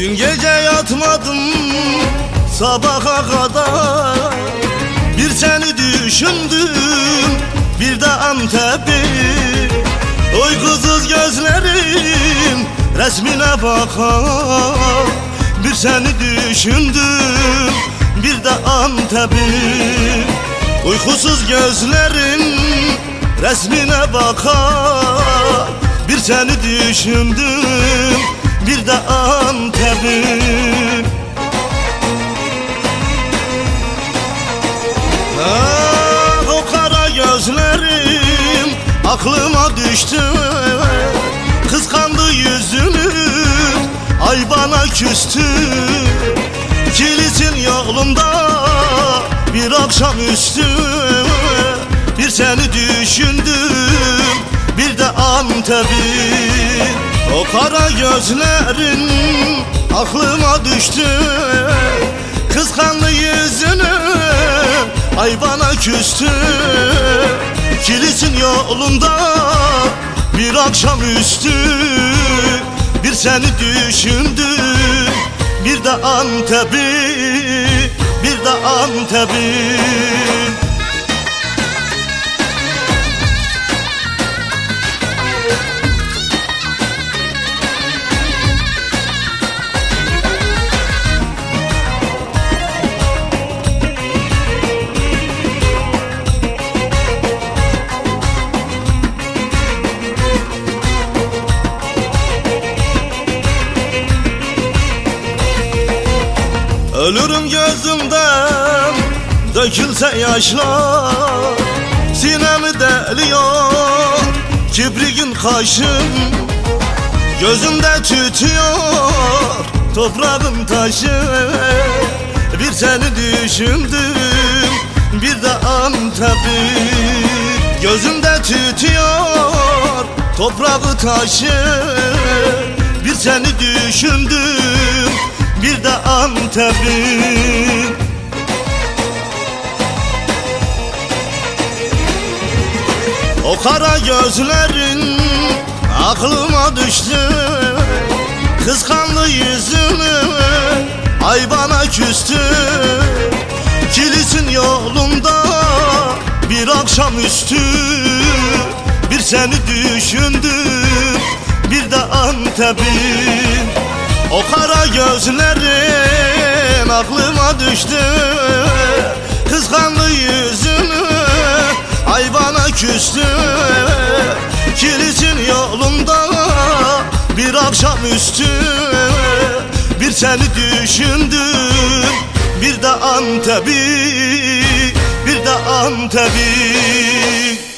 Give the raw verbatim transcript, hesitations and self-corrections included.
Dün gece yatmadım sabaha kadar, bir seni düşündüm bir de Antep'i. Uykusuz gözlerim resmine bakar, bir seni düşündüm bir de Antep'i. Uykusuz gözlerim resmine bakar, bir seni düşündüm bir de Antep'i. Ah, o kara gözlerim aklıma düştü, kıskandı yüzünü, ay bana küstü. Kilisin yolunda bir akşamüstü, bir seni düşündüm bir de Antep'i. O kara gözlerin aklıma düştü, kıskandı yüzünü, ay bana küstü. Kilisin yolunda bir akşamüstü, bir seni düşündüm bir de Antep'i, bir de Antep'i. Ölürüm gözümden dökülse yaşlar, sinemi deliyor kibriğin kaşın. Gözümde tütüyor toprağın taşı, bir seni düşündüm bir de Antep'i. Gözümde tütüyor toprağı taşı, bir seni düşündüm bir de Antep'i. O kara gözlerin aklıma düştü, kıskandı yüzünü, ay bana küstü. Kilisin yolunda bir akşamüstü, bir seni düşündüm bir de Antep'i. O kara gözlerin aklıma düştü, kıskandı yüzünü, ay bana küstü. Kilisin yolunda bir akşamüstü, bir seni düşündüm bir de Antep'i, bir de Antep'i.